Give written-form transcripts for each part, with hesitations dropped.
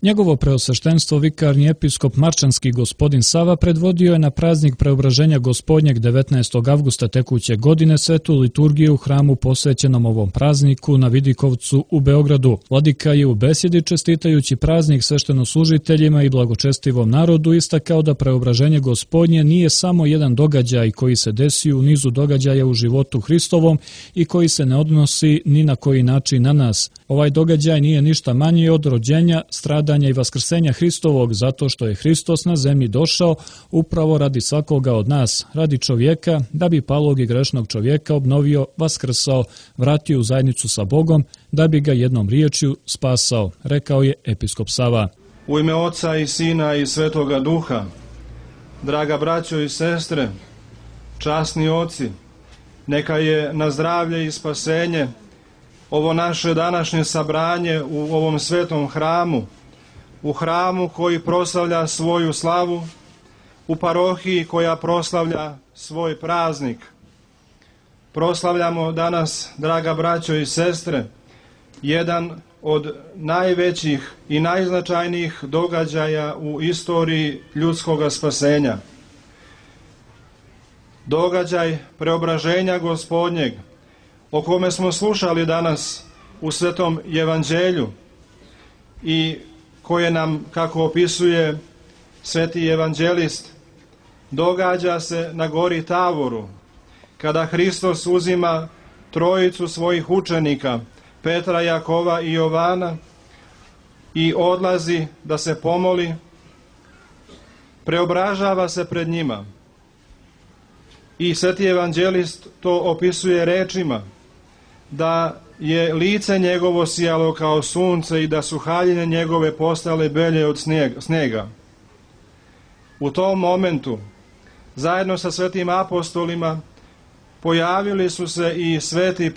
Njegovo preosveštenstvo vikarni episkop Marčanski gospodin Sava predvodio je na praznik Preobraženja Gospodnjeg 19. avgusta tekuće godine svetu liturgiju u hramu posvećenom ovom prazniku na Vidikovcu u Beogradu. Vladika je u besjedi čestitajući praznik sveštenoslužiteljima i blagočestivom narodu istakao da Preobraženje Gospodnje nije samo jedan događaj koji se desi u nizu događaja u životu Hristovom i koji se ne odnosi ni na koji način na nas. Ovaj događaj nije ništa manji od rođenja, stradanja i vaskrsenja Hristovog, zato što je Hristos na zemlji došao upravo radi svakoga od nas, radi čovjeka, da bi palog i grešnog čovjeka obnovio, vaskrsao, vratio u zajednicu sa Bogom, da bi ga jednom riječju spasao, rekao je episkop Sava. U ime Oca i Sina i Svetoga Duha, draga braćo i sestre, časni oci, neka je na zdravlje i spasenje ovo naše današnje sabranje u ovom svetom hramu, u hramu koji proslavlja svoju slavu, u parohiji koja proslavlja svoj praznik. Proslavljamo danas, draga braćo i sestre, jedan od najvećih i najznačajnijih događaja u istoriji ljudskoga spasenja. Događaj Preobraženja Gospodnjeg, o kome smo slušali danas u Svetom Evanđelju i koje nam, kako opisuje Sveti Evanđelist, događa se na gori Tavoru, kada Hristos uzima trojicu svojih učenika, Petra, Jakova i Jovana, i odlazi da se pomoli, preobražava se pred njima. I Sveti Evanđelist to opisuje rečima da je lice njegovo sijalo kao sunce i da su haljine njegove postale belje od snijega. U tom momentu, zajedno sa svetim apostolima, pojavili su se i sveti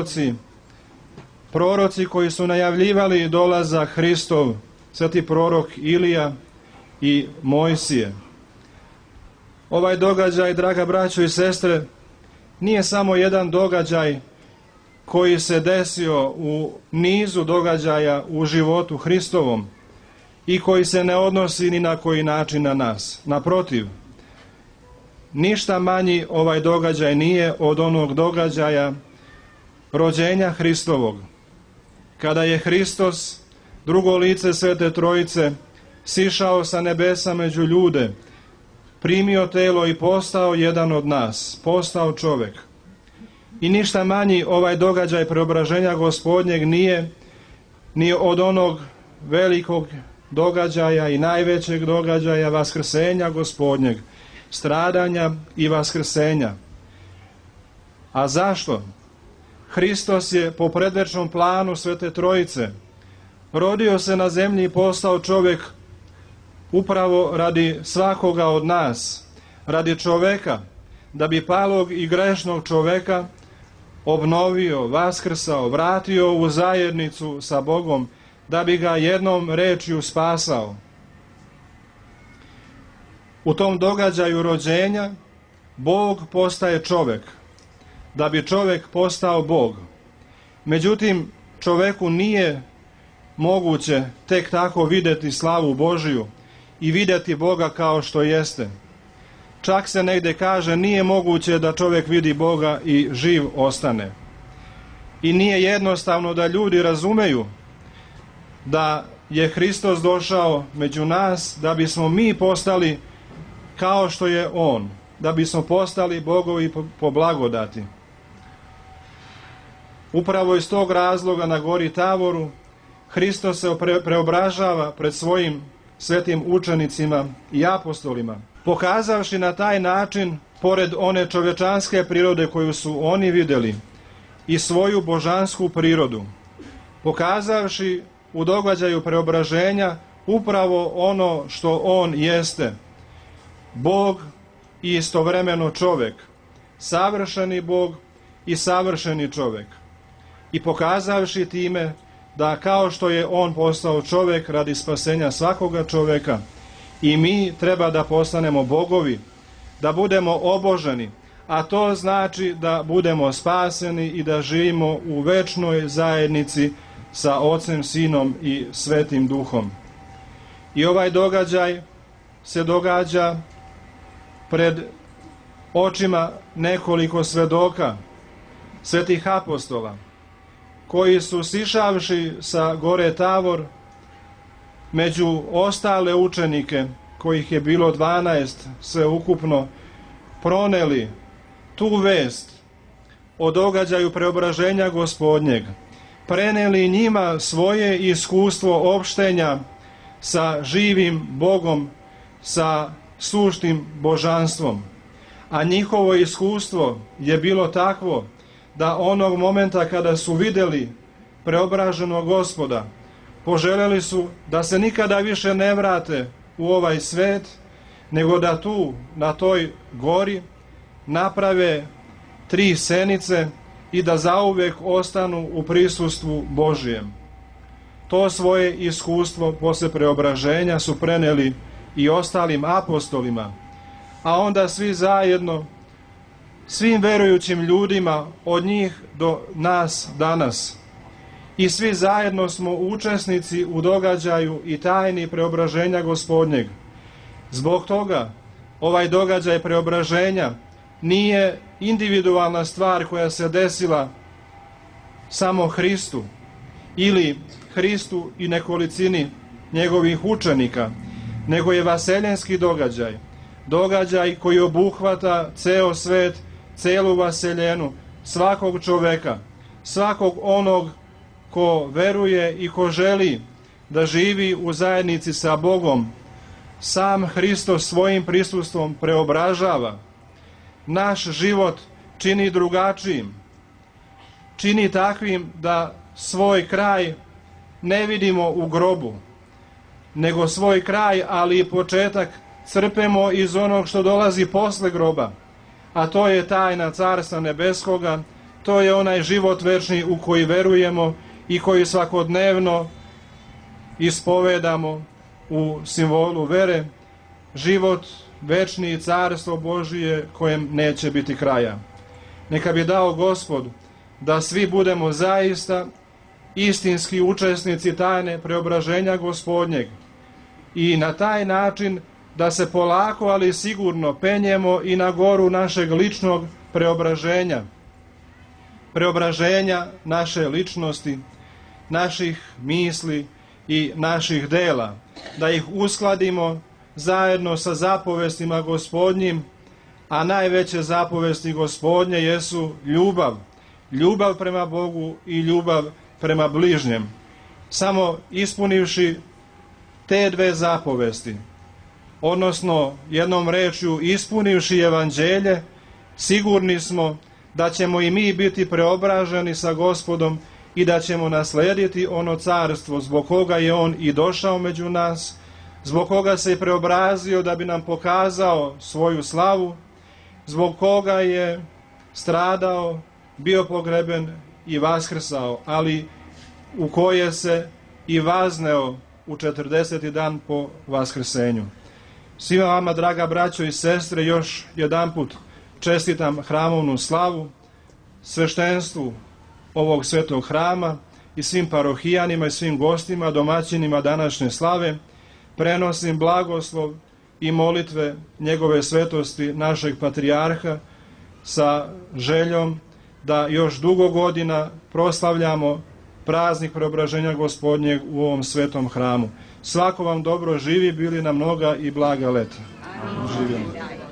proroci koji su najavljivali dolazak Hristov, sveti prorok Ilija i Mojsije. Ovaj događaj, draga braćo i sestre, nije samo jedan događaj koji se desio u nizu događaja u životu Hristovom i koji se ne odnosi ni na koji način na nas. Naprotiv, ništa manji ovaj događaj nije od onog događaja rođenja Hristovog, kada je Hristos, drugo lice Svete Trojice, sišao sa nebesa među ljude, primio telo i postao jedan od nas, postao čovjek. I ništa manji ovaj događaj Preobraženja Gospodnjeg nije ni od onog velikog događaja i najvećeg događaja Vaskrsenja Gospodnjeg, stradanja i vaskrsenja. A zašto? Hristos je po predvečnom planu Svete Trojice rodio se na zemlji i postao čovjek upravo radi svakoga od nas, radi čovjeka, da bi palog i grešnog čovjeka obnovio, vaskrsao, vratio u zajednicu sa Bogom, da bi ga jednom rečju spasao. U tom događaju rođenja Bog postaje čovjek, da bi čovjek postao Bog. Međutim, čovjeku nije moguće tek tako vidjeti slavu Božiju i vidjeti Boga kao što jeste. Čak se negdje kaže, nije moguće da čovjek vidi Boga i živ ostane. I nije jednostavno da ljudi razumeju da je Hristos došao među nas da bismo mi postali kao što je On, da bismo postali Bogovi po blagodati. Upravo iz tog razloga na gori Tavoru Hristos se preobražava pred svojim svetim učenicima i apostolima, pokazavši na taj način, pored one čovječanske prirode koju su oni vidjeli, i svoju božansku prirodu, pokazavši u događaju preobraženja upravo ono što on jeste, Bog i istovremeno čovjek, savršeni Bog i savršeni čovjek, i pokazavši time da kao što je on postao čovjek radi spasenja svakoga čovjeka, i mi treba da postanemo bogovi, da budemo oboženi, a to znači da budemo spaseni i da živimo u večnoj zajednici sa Ocem, Sinom i Svetim Duhom. I ovaj događaj se događa pred očima nekoliko svedoka, svetih apostola, koji su sišavši sa gore Tavor među ostale učenike, kojih je bilo 12 sve ukupno, proneli tu vest o događaju preobraženja Gospodnjeg, preneli njima svoje iskustvo opštenja sa živim Bogom, sa suštim božanstvom. A njihovo iskustvo je bilo takvo da onog momenta kada su vidjeli preobraženog Gospoda, poželjeli su da se nikada više ne vrate u ovaj svet, nego da tu, na toj gori, naprave 3 senice i da zauvek ostanu u prisustvu Božijem. To svoje iskustvo posle preobraženja su preneli i ostalim apostolima, a onda svi zajedno, svim verujućim ljudima od njih do nas danas. I svi zajedno smo učesnici u događaju i tajni preobraženja Gospodnjeg. Zbog toga ovaj događaj preobraženja nije individualna stvar koja se desila samo Hristu ili Hristu i nekolicini njegovih učenika, nego je vaseljenski događaj. Događaj koji obuhvata ceo svet, celu vaseljenu, svakog čoveka, svakog onog ko veruje i ko želi da živi u zajednici sa Bogom. Sam Hristos svojim prisustvom preobražava. Naš život čini drugačijim, čini takvim da svoj kraj ne vidimo u grobu, nego svoj kraj, ali i početak crpemo iz onog što dolazi posle groba, a to je tajna Carstva nebeskoga, to je onaj život večni u koji verujemo i koji svakodnevno ispovedamo u simbolu vere, život večni i Carstvo Božije kojem neće biti kraja. Neka bi dao Gospod da svi budemo zaista istinski učesnici tajne preobraženja Gospodnjeg i na taj način da se polako, ali sigurno penjemo i na goru našeg ličnog preobraženja, preobraženja naše ličnosti, naših misli i naših dela, da ih uskladimo zajedno sa zapovestima Gospodnjim, a najveće zapovesti Gospodnje jesu ljubav, ljubav prema Bogu i ljubav prema bližnjem. Samo ispunivši te 2 zapovesti, odnosno jednom rečju ispunivši evanđelje, sigurni smo da ćemo i mi biti preobraženi sa Gospodom i da ćemo naslediti ono carstvo zbog koga je on i došao među nas, zbog koga se je preobrazio da bi nam pokazao svoju slavu, zbog koga je stradao, bio pogreben i vaskrsao, ali u koje se i vazneo u 40. dan po vaskrsenju. Svima vama, draga braćo i sestre, još jedanput čestitam hramovnu slavu, sveštenstvu ovog svetog hrama i svim parohijanima i svim gostima, domaćinima današnje slave. Prenosim blagoslov i molitve njegove svetosti našeg patrijarha sa željom da još dugo godina proslavljamo praznik preobraženja Gospodnjeg u ovom svetom hramu. Svako vam dobro živi, bili na mnoga i blaga leta. Živjeli.